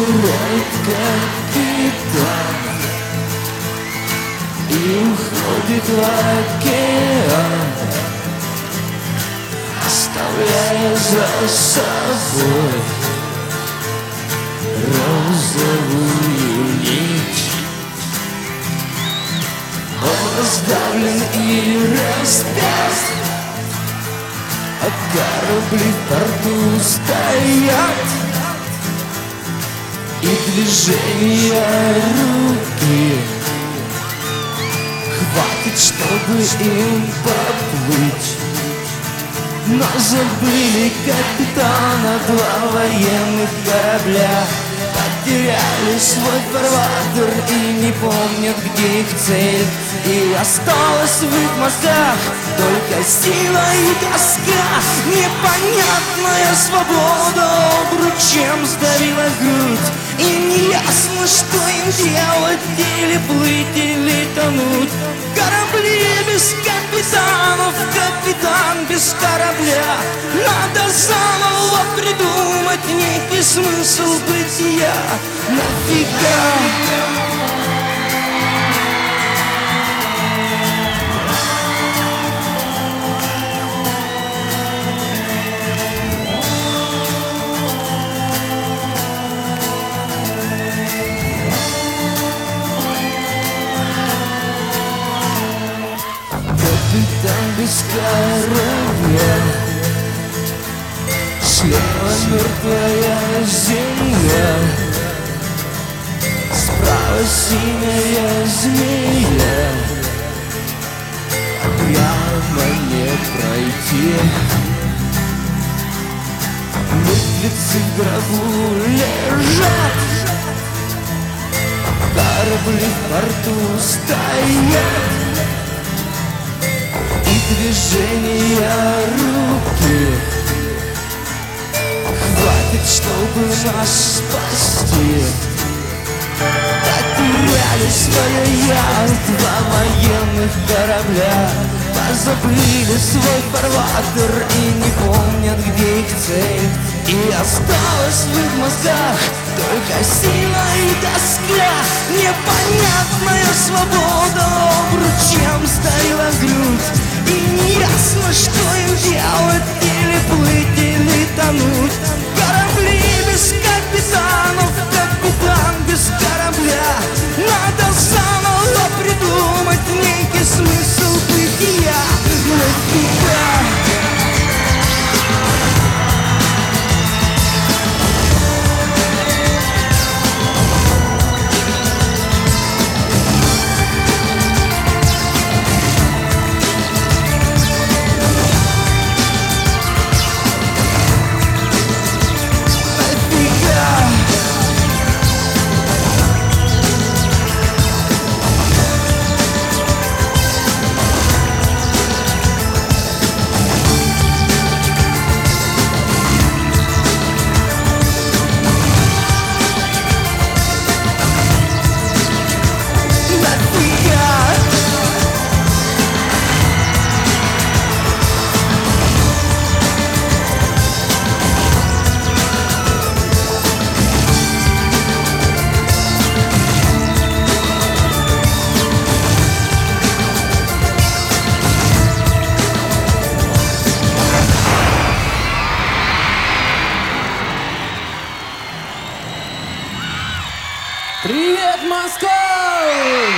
забирает капитан и уходит в океан, оставляя за собой розовую нить. Он раздавлен и распят, а корабли в порту стоят, и движения руки хватит, чтобы им поплыть. Но забыли капитана два военных корабля, потеряли свой фарватер и не помнят, где их цель. И осталась в их мозгах только сила и тоска. Непонятная свобода обручем сдавила грудь, и неясно, что им делать: или плыть, или тонуть. Корабли без капитанов, капитан без корабля. Надо заново придумать некий смысл бытия. Нафига? Капитан без корабля, слева мертвая земля, справа синяя змея, а прямо не пройти. Мертвецы в гробу лежат, корабли в порту стоят, движения руки хватит, чтобы нас спасти. Потеряли свое я два военных корабля, позабыли свой фарватер и не помнят, где их цель. И осталась в их мозгах только сила и тоска. Непонятная свобода обручем сдавила грудь, и неясно, что им делать: или плыть, или тонуть. Корабли без капитанов, капитан без корабля. Надо заново придумать некий смысл бытия. Нафига? Привет, Москва!